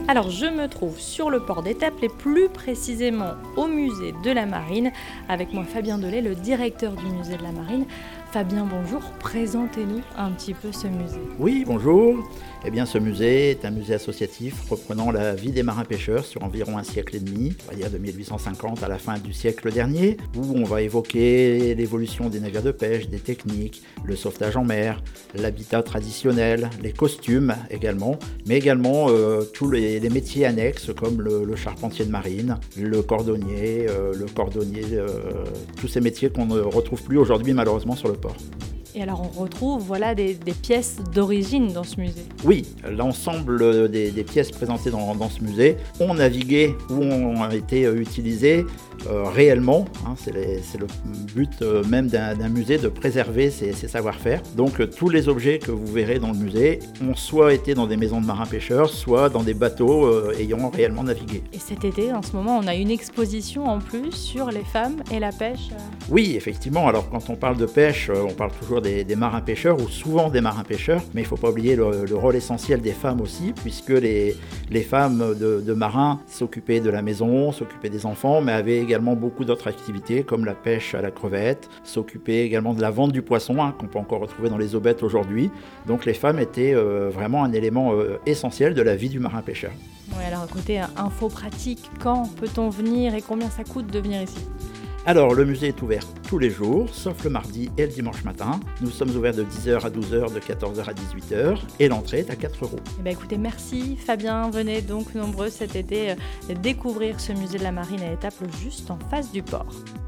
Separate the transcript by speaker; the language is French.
Speaker 1: Alors je me trouve sur le port d'Étaples et plus précisément au musée de la Marine. Avec moi Fabien Delay, le directeur du musée de la Marine. Fabien, bonjour, présentez-nous un petit peu ce musée.
Speaker 2: Oui, bonjour. Eh bien, ce musée est un musée associatif reprenant la vie des marins-pêcheurs sur environ un siècle et demi, on va dire de 1850 à la fin du siècle dernier, où on va évoquer l'évolution des navires de pêche, des techniques, le sauvetage en mer, l'habitat traditionnel, les costumes également, mais également tous les métiers annexes comme le charpentier de marine, le cordonnier, tous ces métiers qu'on ne retrouve plus aujourd'hui malheureusement sur le port.
Speaker 1: Et alors on retrouve des pièces d'origine dans ce musée.
Speaker 2: Oui, l'ensemble des pièces présentées dans ce musée ont navigué ou ont été utilisées réellement. C'est le but même d'un musée de préserver ses savoir-faire. Donc tous les objets que vous verrez dans le musée ont soit été dans des maisons de marins-pêcheurs, soit dans des bateaux ayant réellement navigué.
Speaker 1: Et cet été, en ce moment, on a une exposition en plus sur les femmes et la pêche.
Speaker 2: Oui, effectivement. Alors quand on parle de pêche, on parle toujours des marins-pêcheurs ou souvent des marins-pêcheurs, mais il ne faut pas oublier le rôle essentiel des femmes aussi, puisque les femmes de marins s'occupaient de la maison, s'occupaient des enfants, mais avaient également beaucoup d'autres activités comme la pêche à la crevette, s'occupaient également de la vente du poisson, qu'on peut encore retrouver dans les aubettes aujourd'hui. Donc les femmes étaient vraiment un élément essentiel de la vie du marin-pêcheur.
Speaker 1: Oui, alors côté info pratique, quand peut-on venir et combien ça coûte de venir ici ?
Speaker 2: Alors, le musée est ouvert tous les jours, sauf le mardi et le dimanche matin. Nous sommes ouverts de 10h à 12h, de 14h à 18h, et l'entrée est à 4 €.
Speaker 1: Écoutez, merci Fabien. Venez donc nombreux cet été découvrir ce musée de la Marine à Étaples, juste en face du port.